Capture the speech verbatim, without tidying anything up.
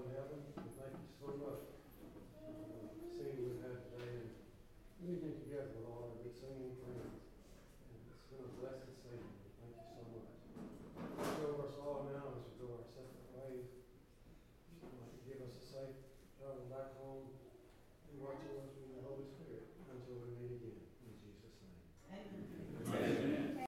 in heaven, we thank you so much for the singing we've had today and meeting together with all our good singing friends. And it's been a blessed singing. Thank you so much. Watch over us all now as we go our separate ways. Give us a safe travel back home.